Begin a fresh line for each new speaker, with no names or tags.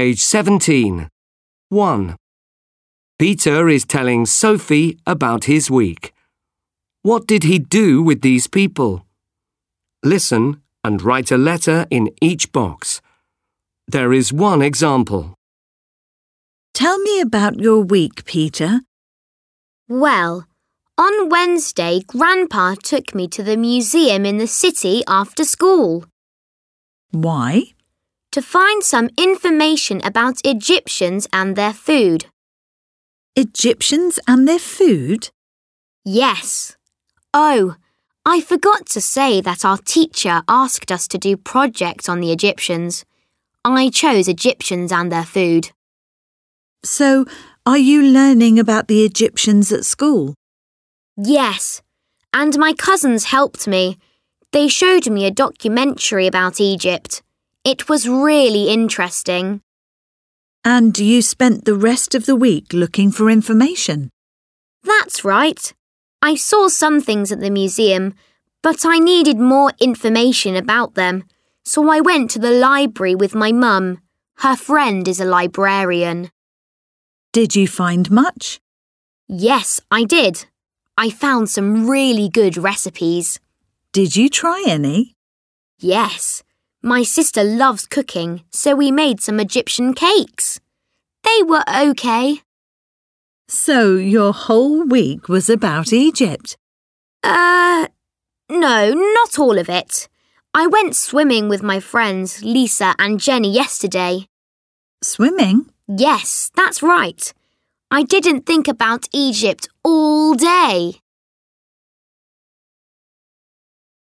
Page 17. 1. Peter is telling Sophie about his week. What did he do with these people? Listen and write a letter in each box. There is one example.
Tell me about your week, Peter.
Well, on Wednesday, Grandpa took me to the museum in the city after school.
Why?
To find some information about Egyptians and their food.
Egyptians and their food?
Yes. Oh, I forgot to say that our teacher asked us to do projects on the Egyptians. I chose Egyptians and their food.
So, are you learning about the Egyptians at school?
Yes, and my cousins helped me. They showed me a documentary about Egypt. It was really interesting.
And you spent the rest of the week looking for information?
That's right. I saw some things at the museum, but I needed more information about them, so I went to the library with my mum. Her friend is a librarian.
Did you find much?
Yes, I did. I found some really good recipes.
Did you try any?
Yes. My sister loves cooking, so we made some Egyptian cakes. They were okay.
So your whole week was about Egypt?
No, not all of it. I went swimming with my friends Lisa and Jenny yesterday.
Swimming?
Yes, that's right. I didn't think about Egypt all day.